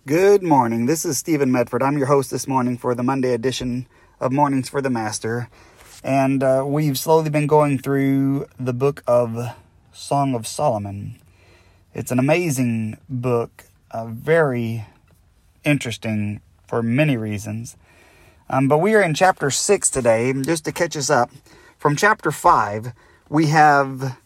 Good morning. This is Stephen Medford. I'm your host this morning for the Monday edition of Mornings for the Master. And we've slowly been going through the book of Song of Solomon. It's an amazing book, very interesting for many reasons. But we are in chapter 6 today. Just to catch us up, from chapter 5, we have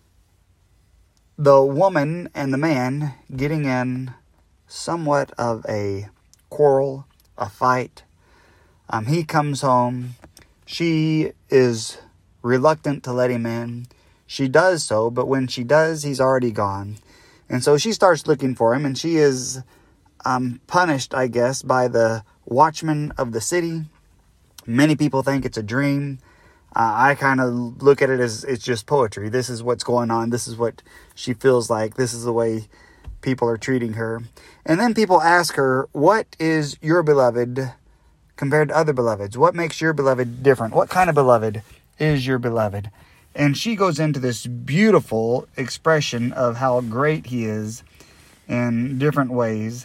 the woman and the man getting in somewhat of a quarrel, a fight. He comes home. She is reluctant to let him in. She does so, but when she does, he's already gone. And so she starts looking for him, and she is punished, I guess, by the watchman of the city. Many people think it's a dream. I kind of look at it as it's just poetry. This is what's going on. This is what she feels like. This is the way people are treating her. And then people ask her, what is your beloved compared to other beloveds? What makes your beloved different? What kind of beloved is your beloved? And she goes into this beautiful expression of how great he is in different ways.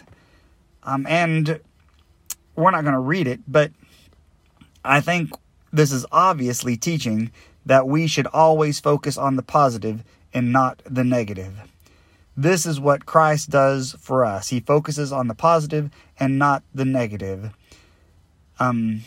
And we're not going to read it, but I think this is obviously teaching that we should always focus on the positive and not the negative. This is what Christ does for us. He focuses on the positive and not the negative. And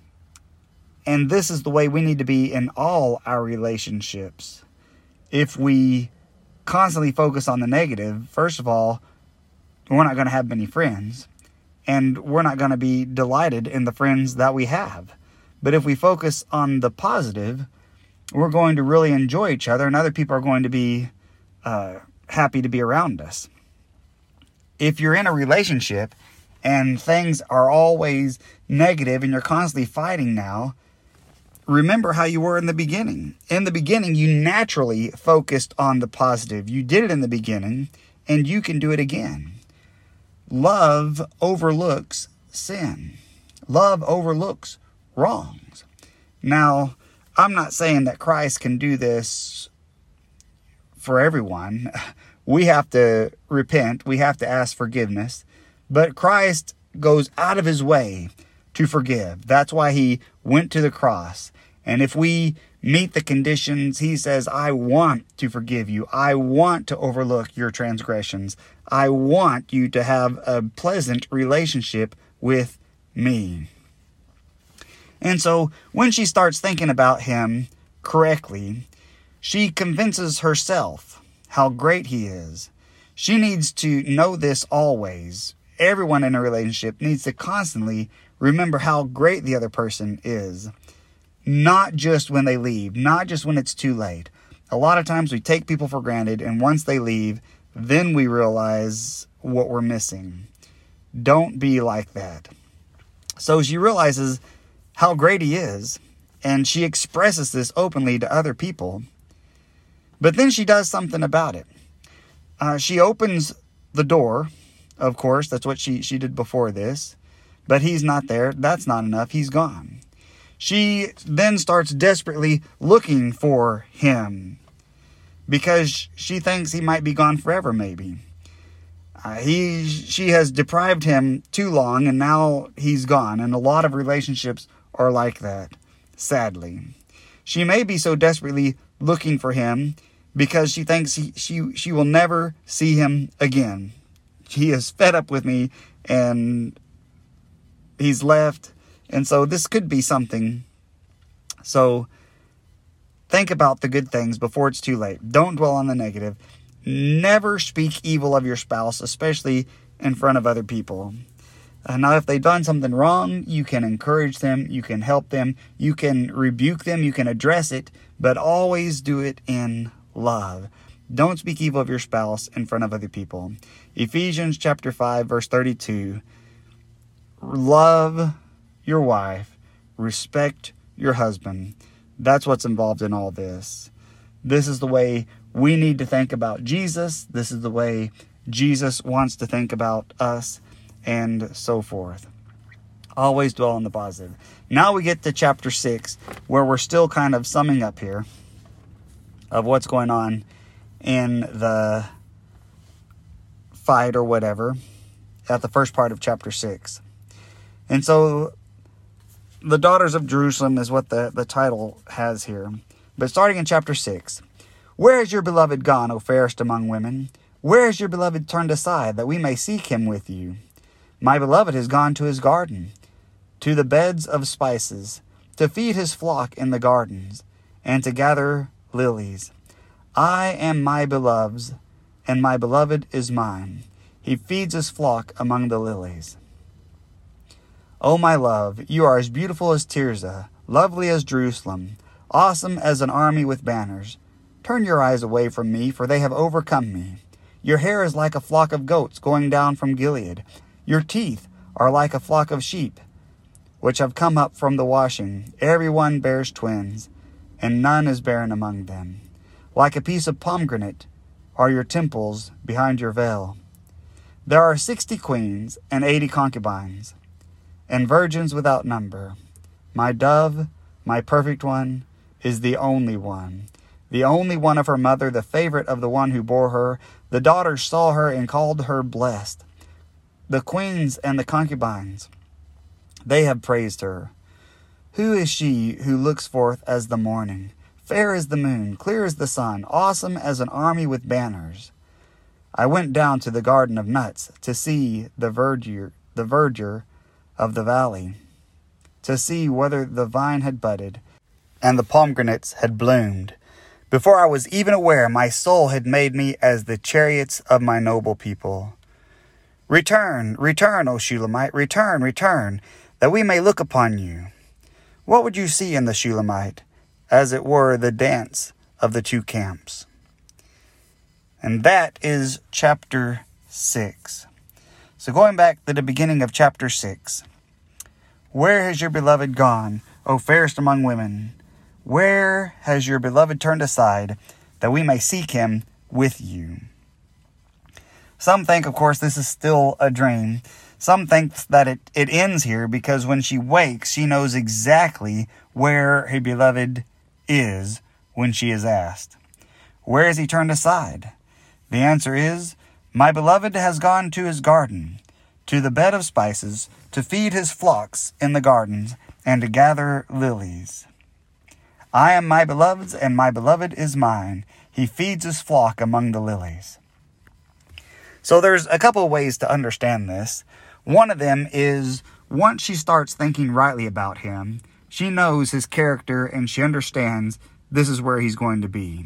this is the way we need to be in all our relationships. If we constantly focus on the negative, first of all, we're not going to have many friends. And we're not going to be delighted in the friends that we have. But if we focus on the positive, we're going to really enjoy each other, and other people are going to be happy to be around us. If you're in a relationship and things are always negative and you're constantly fighting now, remember how you were in the beginning. In the beginning, you naturally focused on the positive. You did it in the beginning, and you can do it again. Love overlooks sin. Love overlooks wrongs. Now, I'm not saying that Christ can do this for everyone. We have to repent. We have to ask forgiveness. But Christ goes out of his way to forgive. That's why he went to the cross. And if we meet the conditions, he says, I want to forgive you. I want to overlook your transgressions. I want you to have a pleasant relationship with me. And so when she starts thinking about him correctly, she convinces herself how great he is. She needs to know this always. Everyone in a relationship needs to constantly remember how great the other person is. Not just when they leave, not just when it's too late. A lot of times we take people for granted, and once they leave, then we realize what we're missing. Don't be like that. So she realizes how great he is, and she expresses this openly to other people. But then she does something about it. She opens the door, of course, that's what she did before this, but he's not there. That's not enough. He's gone. She then starts desperately looking for him because she thinks he might be gone forever, maybe. She has deprived him too long, and now he's gone. And a lot of relationships are like that, sadly. She may be so desperately looking for him because she thinks she will never see him again. He is fed up with me, and he's left. And so this could be something. So think about the good things before it's too late. Don't dwell on the negative. Never speak evil of your spouse, especially in front of other people. Now, if they've done something wrong, you can encourage them, you can help them, you can rebuke them, you can address it, but always do it in love. Don't speak evil of your spouse in front of other people. Ephesians chapter 5, verse 32. Love your wife. Respect your husband. That's what's involved in all this. This is the way we need to think about Jesus. This is the way Jesus wants to think about us, and so forth. Always dwell on the positive. Now we get to chapter 6, where we're still kind of summing up here of what's going on in the fight or whatever. at the first part of chapter 6. And so the daughters of Jerusalem is what the title has here. But starting in chapter 6, where is your beloved gone, O fairest among women? Where is your beloved turned aside, that we may seek him with you? My beloved has gone to his garden, to the beds of spices, to feed his flock in the gardens, and to gather lilies. I am my beloved's, and my beloved is mine. He feeds his flock among the lilies. O my love, you are as beautiful as Tirzah, lovely as Jerusalem, awesome as an army with banners. Turn your eyes away from me, for they have overcome me. Your hair is like a flock of goats going down from Gilead. Your teeth are like a flock of sheep, which have come up from the washing. Every one bears twins, and none is barren among them. Like a piece of pomegranate are your temples behind your veil. There are 60 queens and 80 concubines, and virgins without number. My dove, my perfect one, is the only one of her mother, the favorite of the one who bore her. The daughters saw her and called her blessed. The queens and the concubines, they have praised her. Who is she who looks forth as the morning, fair as the moon, clear as the sun, awesome as an army with banners? I went down to the garden of nuts to see the verdure of the valley, to see whether the vine had budded and the pomegranates had bloomed. Before I was even aware, my soul had made me as the chariots of my noble people. Return, return, O Shulamite, return, return, that we may look upon you. What would you see in the Shulamite? As it were the dance of the two camps. And that is chapter 6. So going back to the beginning of chapter 6. Where has your beloved gone, O fairest among women? Where has your beloved turned aside, that we may seek him with you? Some think, of course, this is still a dream. Some think that it ends here because when she wakes, she knows exactly where her beloved is when she is asked. Where has he turned aside? The answer is, my beloved has gone to his garden, to the bed of spices, to feed his flocks in the gardens, and to gather lilies. I am my beloved's, and my beloved is mine. He feeds his flock among the lilies. So there's a couple of ways to understand this. One of them is, once she starts thinking rightly about him, she knows his character and she understands this is where he's going to be.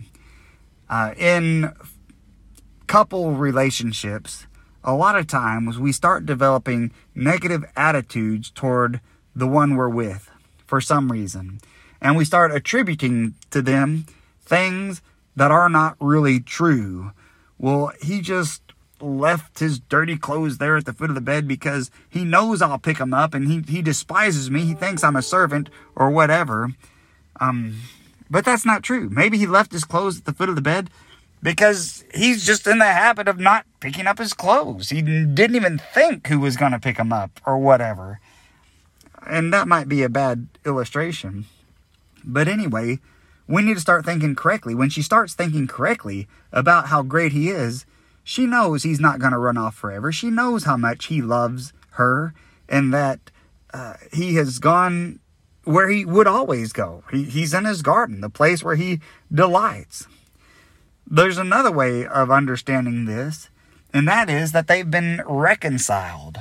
In couple relationships, a lot of times we start developing negative attitudes toward the one we're with for some reason. And we start attributing to them things that are not really true. Well, he just left his dirty clothes there at the foot of the bed because he knows I'll pick them up, and he despises me. He thinks I'm a servant or whatever. But that's not true. Maybe he left his clothes at the foot of the bed because he's just in the habit of not picking up his clothes. He didn't even think who was going to pick them up or whatever. And that might be a bad illustration. But anyway, we need to start thinking correctly. When she starts thinking correctly about how great he is, she knows he's not going to run off forever. She knows how much he loves her and that he has gone where he would always go. He's in his garden, the place where he delights. There's another way of understanding this, and that is that they've been reconciled.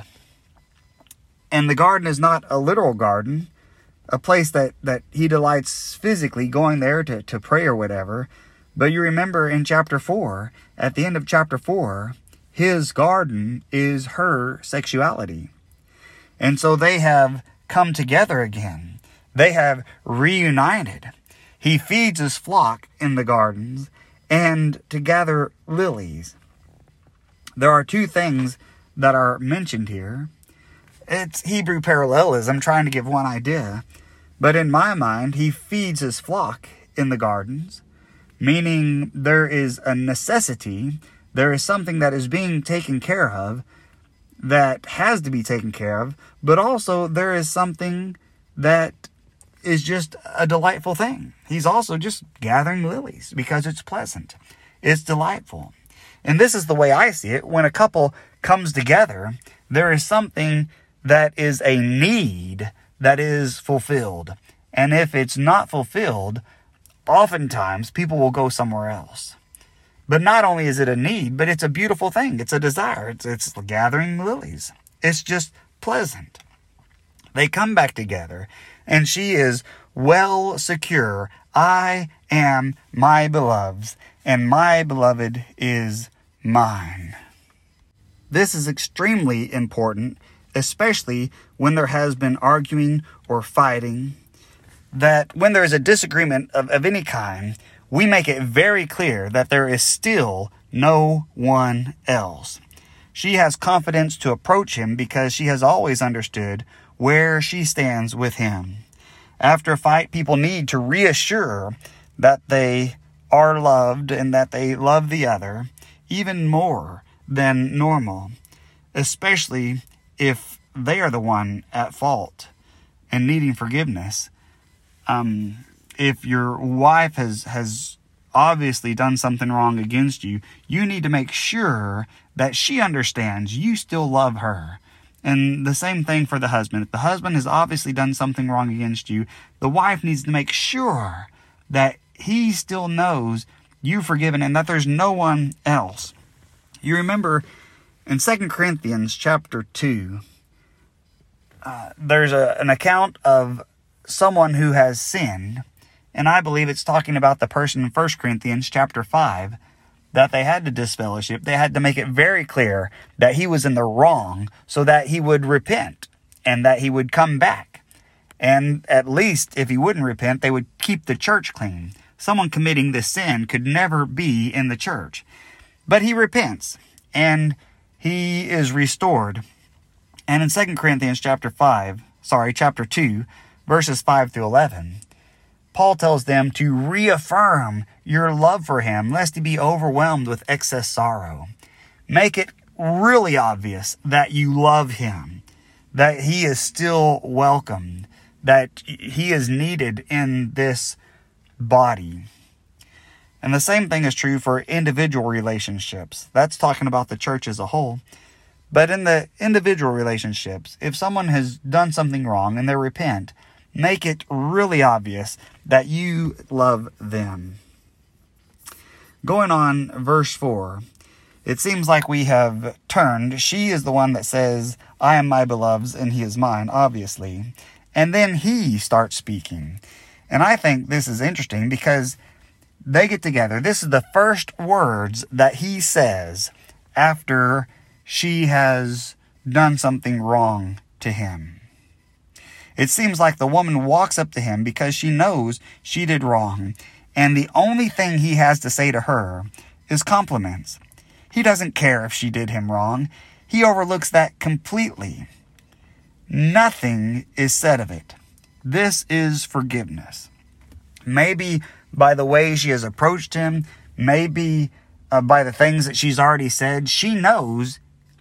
And the garden is not a literal garden, a place that he delights physically going there to pray or whatever. But you remember in chapter 4, at the end of chapter 4, his garden is her sexuality. And so they have come together again. They have reunited. He feeds his flock in the gardens and to gather lilies. There are two things that are mentioned here. It's Hebrew parallelism, trying to give one idea. But in my mind, he feeds his flock in the gardens, meaning there is a necessity, there is something that is being taken care of, that has to be taken care of, but also there is something that is just a delightful thing. He's also just gathering lilies because it's pleasant. It's delightful. And this is the way I see it. When a couple comes together, There is something that is a need that is fulfilled. And if it's not fulfilled, oftentimes people will go somewhere else. But not only is it a need, but it's a beautiful thing. It's a desire. It's gathering lilies. It's just pleasant. They come back together, and she is well secure. I am my beloved's, and my beloved is mine. This is extremely important, especially when there has been arguing or fighting, that when there is a disagreement of any kind, we make it very clear that there is still no one else. She has confidence to approach him because she has always understood where she stands with him. After a fight, people need to reassure that they are loved and that they love the other even more than normal, especially if they are the one at fault and needing forgiveness. If your wife has obviously done something wrong against you, you need to make sure that she understands you still love her. And the same thing for the husband. If the husband has obviously done something wrong against you, the wife needs to make sure that he still knows you've forgiven and that there's no one else. You remember in 2 Corinthians chapter 2, there's an account of someone who has sinned, and I believe it's talking about the person in 1 Corinthians chapter 5, that they had to disfellowship. They had to make it very clear that he was in the wrong so that he would repent and that he would come back. And at least if he wouldn't repent, they would keep the church clean. Someone committing this sin could never be in the church. But he repents and he is restored. And in 2 Corinthians chapter 2, verses 5 through 11, Paul tells them to reaffirm your love for him, lest he be overwhelmed with excess sorrow. Make it really obvious that you love him, that he is still welcomed, that he is needed in this body. And the same thing is true for individual relationships. That's talking about the church as a whole. But in the individual relationships, if someone has done something wrong and they repent, make it really obvious that you love them. Going on, verse 4, it seems like we have turned. She is the one that says, I am my beloved's and he is mine, obviously. And then he starts speaking. And I think this is interesting because they get together. This is the first words that he says after she has done something wrong to him. It seems like the woman walks up to him because she knows she did wrong, and the only thing he has to say to her is compliments. He doesn't care if she did him wrong. He overlooks that completely. Nothing is said of it. This is forgiveness. Maybe by the way she has approached him, maybe by the things that she's already said, he knows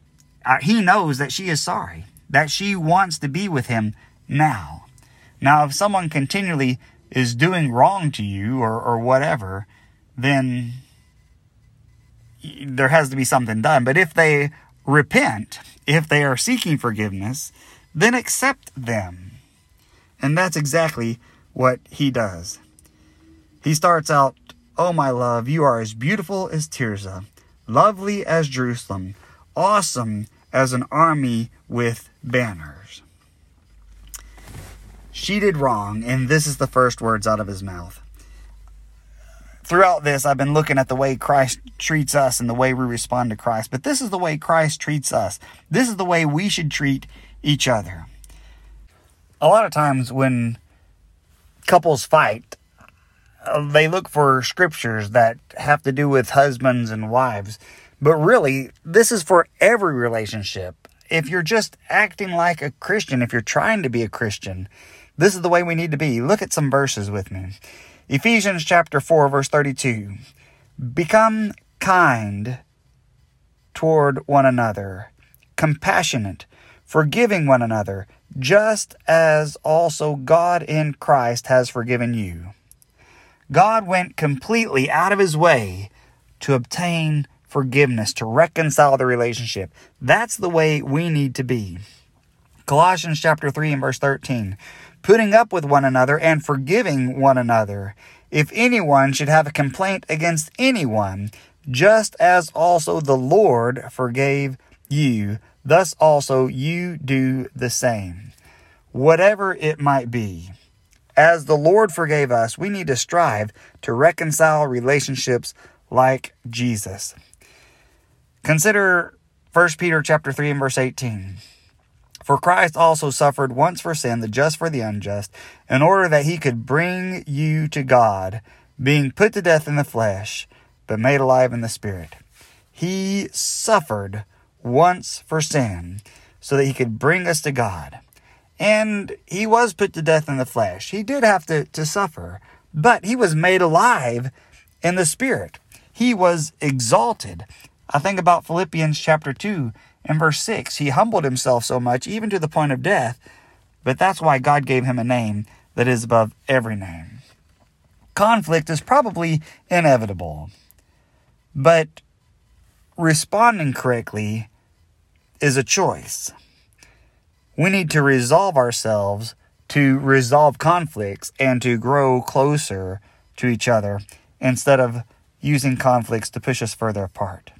that she is sorry, that she wants to be with him now. Now, if someone continually is doing wrong to you or whatever, then there has to be something done. But if they repent, if they are seeking forgiveness, then accept them. And that's exactly what he does. He starts out, oh my love, you are as beautiful as Tirzah, lovely as Jerusalem, awesome as an army with banners. She did wrong, and this is the first words out of his mouth. Throughout this, I've been looking at the way Christ treats us and the way we respond to Christ. But this is the way Christ treats us. This is the way we should treat each other. A lot of times when couples fight, they look for scriptures that have to do with husbands and wives. But really, this is for every relationship. If you're just acting like a Christian, if you're trying to be a Christian, this is the way we need to be. Look at some verses with me. Ephesians chapter 4, verse 32. Become kind toward one another, compassionate, forgiving one another, just as also God in Christ has forgiven you. God went completely out of his way to obtain forgiveness, to reconcile the relationship. That's the way we need to be. Colossians chapter 3 and verse 13, putting up with one another and forgiving one another. If anyone should have a complaint against anyone, just as also the Lord forgave you, thus also you do the same. Whatever it might be, as the Lord forgave us, we need to strive to reconcile relationships like Jesus. Consider 1 Peter chapter 3 and verse 18. For Christ also suffered once for sin, the just for the unjust, in order that he could bring you to God, being put to death in the flesh, but made alive in the Spirit. He suffered once for sin, so that he could bring us to God. And he was put to death in the flesh. He did have to suffer, but he was made alive in the Spirit. He was exalted. I think about Philippians chapter 2 and verse 6. He humbled himself so much, even to the point of death, but that's why God gave him a name that is above every name. Conflict is probably inevitable, but responding correctly is a choice. We need to resolve ourselves to resolve conflicts and to grow closer to each other instead of using conflicts to push us further apart.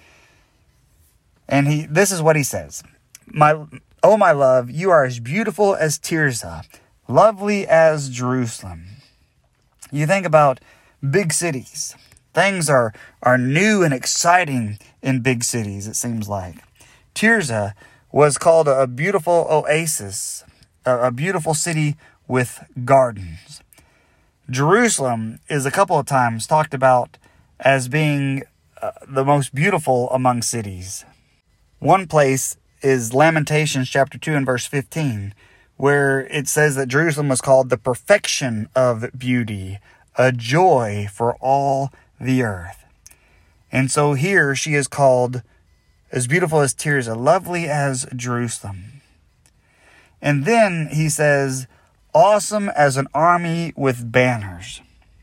And this is what he says. My love, you are as beautiful as Tirzah, lovely as Jerusalem. You think about big cities. Things are new and exciting in big cities, it seems like. Tirzah was called a beautiful oasis, a beautiful city with gardens. Jerusalem is a couple of times talked about as being the most beautiful among cities. One place is Lamentations chapter 2 and verse 15, where it says that Jerusalem was called the perfection of beauty, a joy for all the earth. And so here she is called as beautiful as Tirzah, lovely as Jerusalem. And then he says, awesome as an army with banners.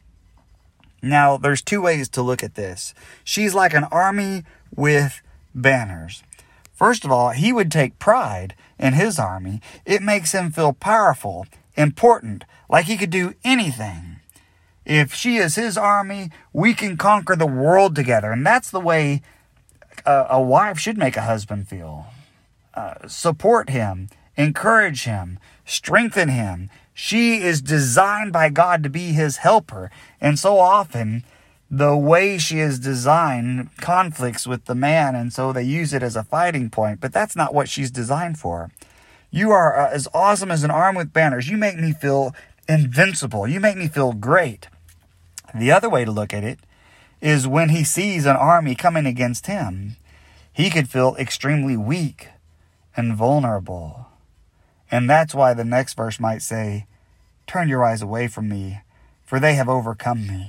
Now, there's two ways to look at this. She's like an army with banners. First of all, he would take pride in his army. It makes him feel powerful, important, like he could do anything. If she is his army, we can conquer the world together. And that's the way a wife should make a husband feel. Support him, encourage him, strengthen him. She is designed by God to be his helper. And so often, the way she is designed conflicts with the man, and so they use it as a fighting point. But that's not what she's designed for. You are as awesome as an army with banners. You make me feel invincible. You make me feel great. The other way to look at it is when he sees an army coming against him, he could feel extremely weak and vulnerable. And that's why the next verse might say, turn your eyes away from me, for they have overcome me.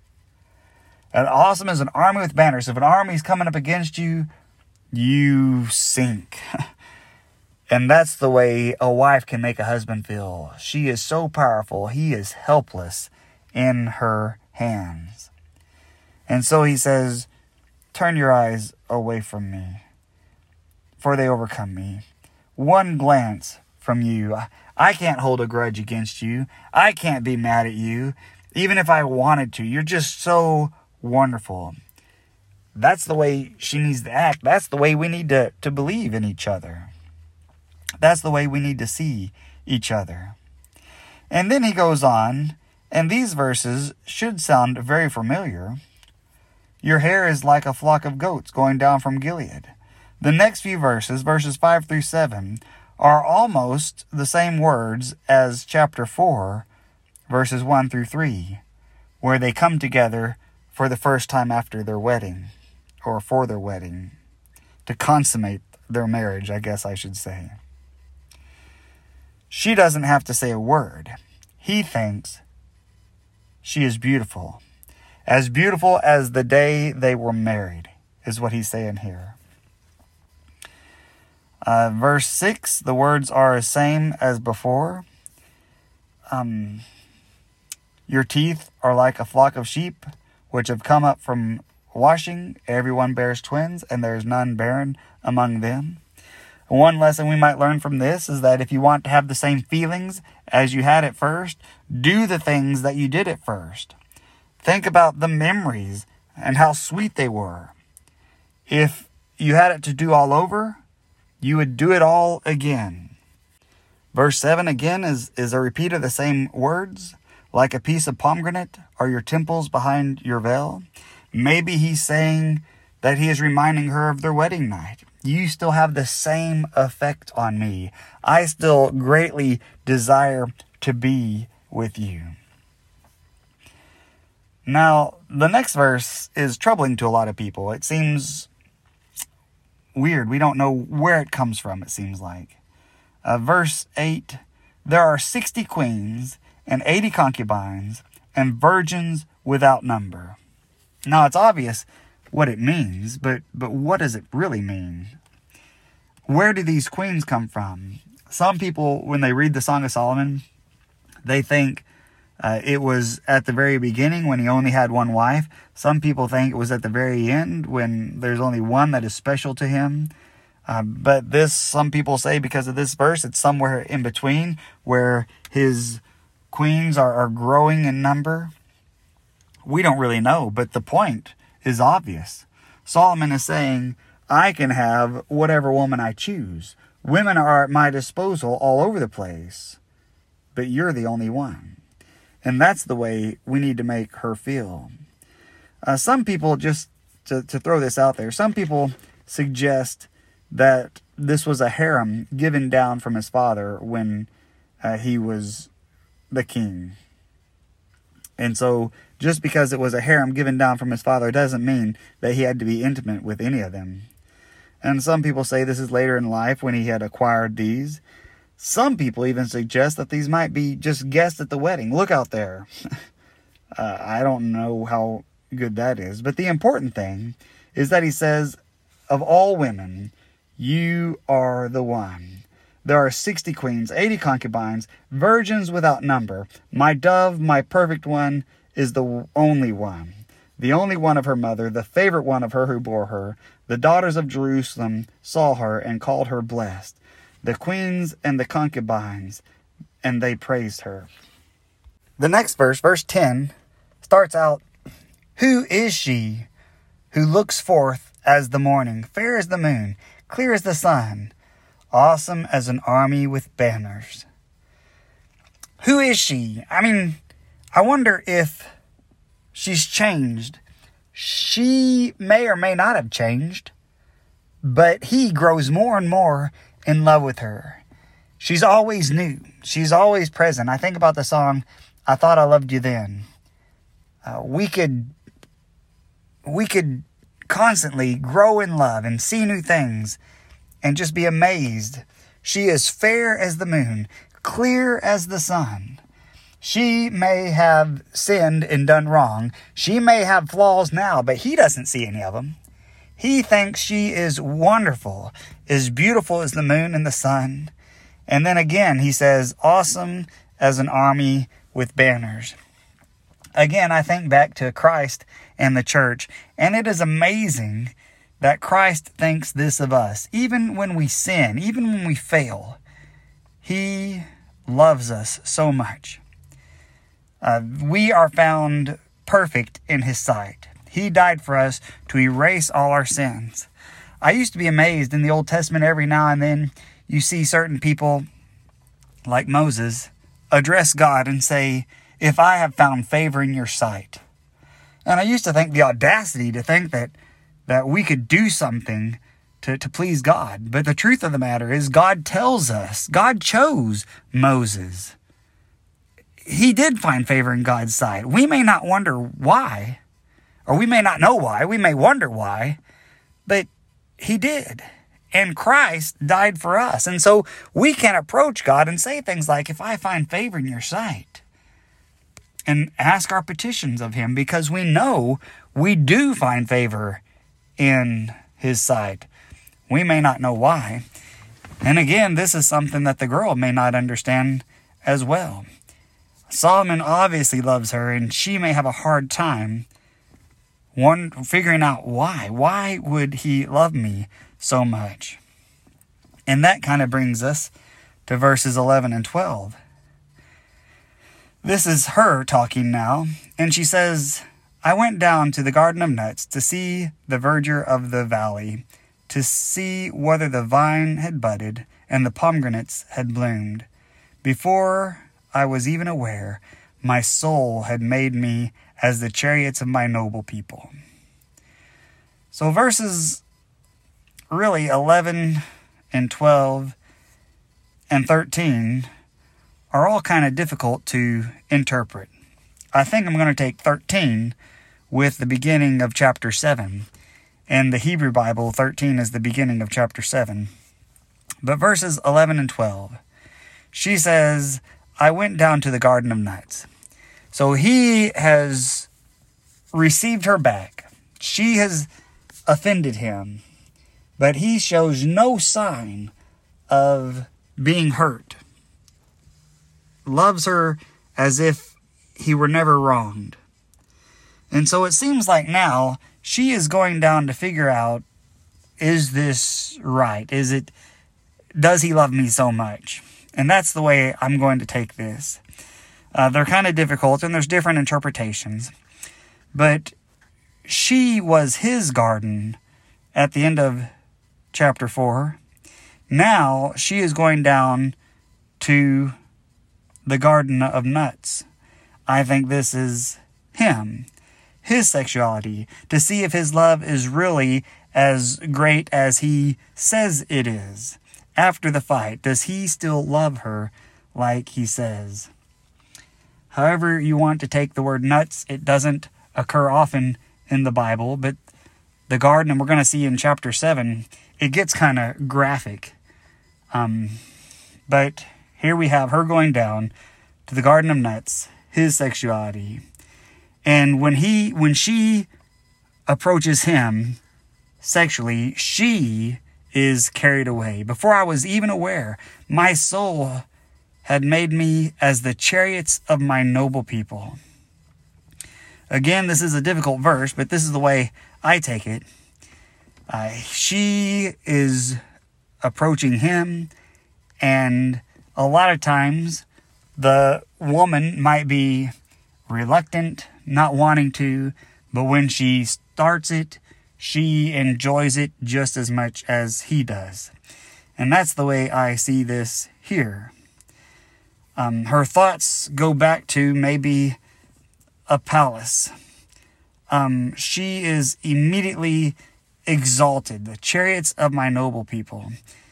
And awesome as an army with banners. If an army is coming up against you, you sink. And that's the way a wife can make a husband feel. She is so powerful, he is helpless in her hands. And so he says, turn your eyes away from me, for they overcome me. One glance from you. I can't hold a grudge against you. I can't be mad at you, even if I wanted to. You're just so wonderful. That's the way she needs to act. That's the way we need to believe in each other. That's the way we need to see each other. And then he goes on, and these verses should sound very familiar. Your hair is like a flock of goats going down from Gilead. The next few verses, verses 5 through 7, are almost the same words as chapter 4, verses 1 through 3, where they come together for the first time after their wedding, or for their wedding, to consummate their marriage, I guess I should say. She doesn't have to say a word. He thinks she is beautiful. As beautiful as the day they were married, is what he's saying here. Verse 6, the words are the same as before. Your teeth are like a flock of sheep, which have come up from washing, everyone bears twins, and there is none barren among them. One lesson we might learn from this is that if you want to have the same feelings as you had at first, do the things that you did at first. Think about the memories and how sweet they were. If you had it to do all over, you would do it all again. Verse 7 again is a repeat of the same words. Like a piece of pomegranate are your temples behind your veil. Maybe he's saying that he is reminding her of their wedding night. You still have the same effect on me. I still greatly desire to be with you. Now, the next verse is troubling to a lot of people. It seems weird. We don't know where it comes from, it seems like. Verse 8, there are 60 queens and 80 concubines and virgins without number. Now, it's obvious what it means, but what does it really mean? Where do these queens come from? Some people, when they read the Song of Solomon, they think it was at the very beginning when he only had one wife. Some people think it was at the very end when there's only one that is special to him. But this, some people say because of this verse, it's somewhere in between where his queens are growing in number. We don't really know, but the point is obvious. Solomon is saying, I can have whatever woman I choose. Women are at my disposal all over the place, but you're the only one. And that's the way we need to make her feel. Some people, just to throw this out there, some people suggest that this was a harem given down from his father when he was the king. And so just because it was a harem given down from his father doesn't mean that he had to be intimate with any of them. And some people say this is later in life when he had acquired these. Some people even suggest that these might be just guests at the wedding. Look out there. I don't know how good that is. But the important thing is that he says, of all women, you are the one. There are 60 queens, 80 concubines, virgins without number. My dove, my perfect one, is the only one. The only one of her mother, the favorite one of her who bore her. The daughters of Jerusalem saw her and called her blessed. The queens and the concubines, and they praised her. The next verse, verse 10, starts out, who is she who looks forth as the morning, fair as the moon, clear as the sun, awesome as an army with banners? Who is she? I wonder if she's changed. She may or may not have changed, but he grows more and more in love with her. She's always new. She's always present. I think about the song, I Thought I Loved You Then. We could constantly grow in love and see new things and just be amazed. She is fair as the moon, clear as the sun. She may have sinned and done wrong. She may have flaws now, but he doesn't see any of them. He thinks she is wonderful, as beautiful as the moon and the sun. And then again, he says, awesome as an army with banners. Again, I think back to Christ and the church, and it is amazing that Christ thinks this of us. Even when we sin, even when we fail, he loves us so much. We are found perfect in his sight. He died for us to erase all our sins. I used to be amazed in the Old Testament every now and then you see certain people like Moses address God and say, if I have found favor in your sight. And I used to think the audacity to think that we could do something to please God. But the truth of the matter is God tells us, God chose Moses. He did find favor in God's sight. We may not wonder why, or we may not know why. We may wonder why, but he did. And Christ died for us. And so we can approach God and say things like, if I find favor in your sight, and ask our petitions of him, because we know we do find favor in his sight. We may not know why. And again, this is something that the girl may not understand as well. Solomon obviously loves her, and she may have a hard time figuring out why. Why would he love me so much? And that kind of brings us to verses 11 and 12. This is her talking now, and she says, I went down to the garden of nuts to see the verdure of the valley, to see whether the vine had budded and the pomegranates had bloomed. Before I was even aware, my soul had made me as the chariots of my noble people. So verses really 11 and 12 and 13 are all kind of difficult to interpret. I think I'm going to take 13 with the beginning of chapter 7. In the Hebrew Bible, 13 is the beginning of chapter 7. But verses 11 and 12, she says, I went down to the garden of nuts. So he has received her back. She has offended him. But he shows no sign of being hurt. Loves her as if he were never wronged. And so it seems like now she is going down to figure out, is this right? Does he love me so much? And that's the way I'm going to take this. They're kind of difficult, and there's different interpretations. But she was his garden at the end of chapter 4. Now she is going down to the garden of nuts. I think this is him, his sexuality, to see if his love is really as great as he says it is. After the fight, does he still love her like he says? However you want to take the word nuts, it doesn't occur often in the Bible, but the garden, and we're going to see in chapter 7, it gets kind of graphic. But here we have her going down to the garden of nuts, his sexuality. And when she approaches him sexually, she is carried away. Before I was even aware, my soul had made me as the chariots of my noble people. Again, this is a difficult verse, but this is the way I take it. She is approaching him, and a lot of times the woman might be reluctant, not wanting to, but when she starts it, she enjoys it just as much as he does. And that's the way I see this here. Her thoughts go back to maybe a palace. She is immediately exalted, the chariots of my noble people.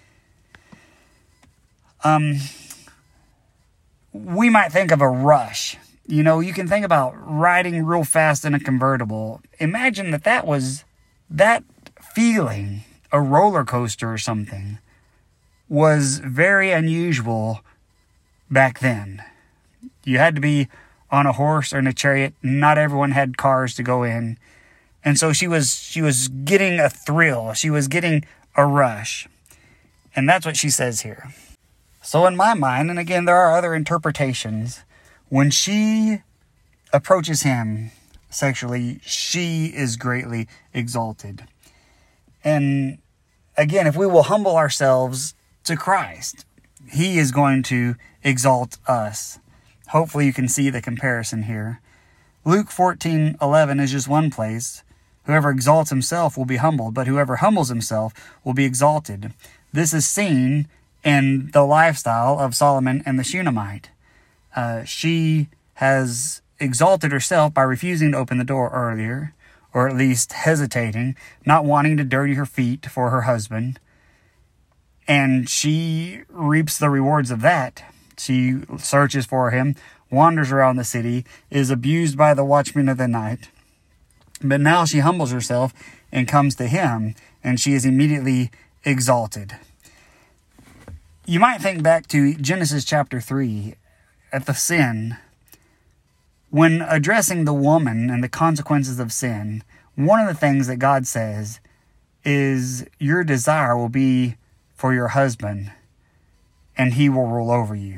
We might think of a rush. You know, you can think about riding real fast in a convertible. Imagine that was that feeling, a roller coaster or something, was very unusual back then. You had to be on a horse or in a chariot. Not everyone had cars to go in. And so she was getting a thrill. She was getting a rush. And that's what she says here. So in my mind, and again, there are other interpretations, when she approaches him sexually, she is greatly exalted. And again, if we will humble ourselves to Christ, he is going to exalt us. Hopefully you can see the comparison here. Luke 14:11 is just one place. Whoever exalts himself will be humbled, but whoever humbles himself will be exalted. This is seen in the lifestyle of Solomon and the Shunammite. She has exalted herself by refusing to open the door earlier, or at least hesitating, not wanting to dirty her feet for her husband. And she reaps the rewards of that. She searches for him, wanders around the city, is abused by the watchmen of the night. But now she humbles herself and comes to him, and she is immediately exalted. You might think back to Genesis chapter 3 at the sin. When addressing the woman and the consequences of sin, one of the things that God says is your desire will be for your husband, and he will rule over you.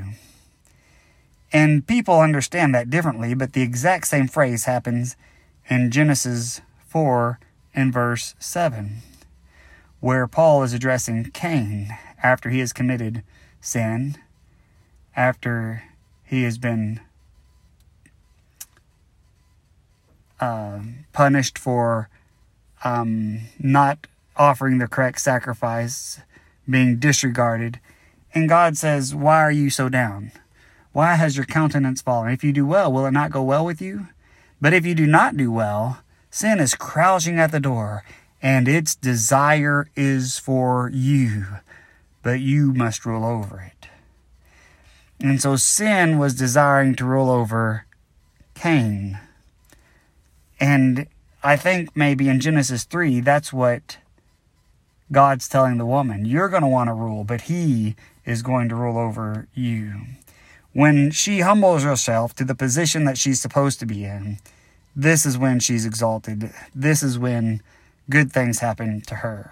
And people understand that differently, but the exact same phrase happens in Genesis 4 and verse 7, where Paul is addressing Cain after he has committed sin, after he has been punished for not offering the correct sacrifice, being disregarded. And God says, why are you so down? Why has your countenance fallen? If you do well, will it not go well with you? But if you do not do well, sin is crouching at the door, and its desire is for you, but you must rule over it. And so sin was desiring to rule over Cain. And I think maybe in Genesis 3, that's what God's telling the woman. You're going to want to rule, but he is going to rule over you. When she humbles herself to the position that she's supposed to be in, this is when she's exalted. This is when good things happen to her.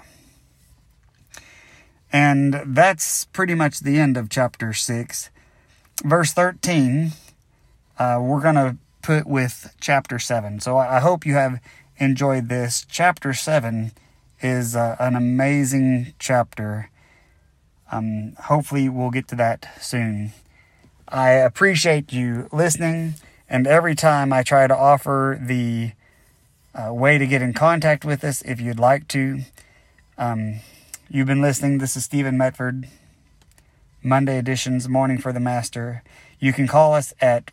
And that's pretty much the end of chapter 6. Verse 13, we're going to put with chapter 7. So I hope you have enjoyed this. Chapter 7 is an amazing chapter. Hopefully we'll get to that soon. I appreciate you listening, and every time I try to offer the way to get in contact with us if you'd like to. You've been listening. This is Stephen Medford, Monday Editions, Morning for the Master. You can call us at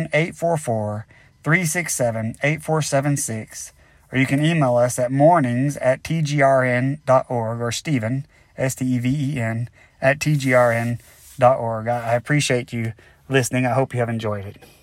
1-844-367-8476, or you can email us at mornings@tgrn.org, or Stephen, Steven, @tgrn.org. I appreciate you listening. I hope you have enjoyed it.